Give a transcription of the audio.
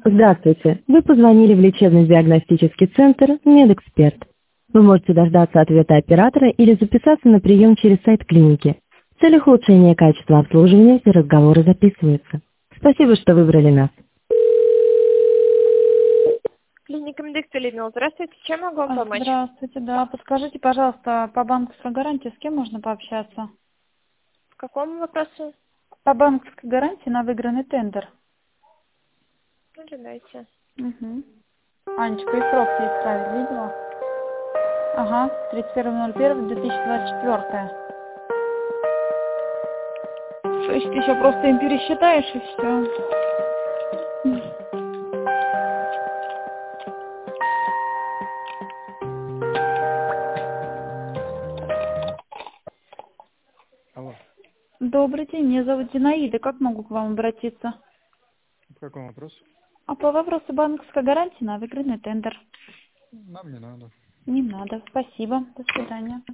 Здравствуйте. Вы позвонили в лечебно-диагностический центр «Медэксперт». Вы можете дождаться ответа оператора или записаться на прием через сайт клиники. В целях улучшения качества обслуживания все разговоры записываются. Спасибо, что выбрали нас. Клиника Медэкс, Людмила. Здравствуйте. Чем могу вам помочь? Здравствуйте, да. Подскажите, пожалуйста, по банковской гарантии с кем можно пообщаться? В каком вопросе? По банковской гарантии на выигранный тендер. Ожидайте. Угу. Анечка, и срок есть ставить, видела? Ага, 31.01.2024. 6 ты еще просто им пересчитаешь и все. Алло, Добрый день, меня зовут Зинаида. Как могу к вам обратиться? по какому вопросу? А по вопросу банковской гарантии на выигранный тендер. Нам не надо. Не надо. Спасибо. До свидания.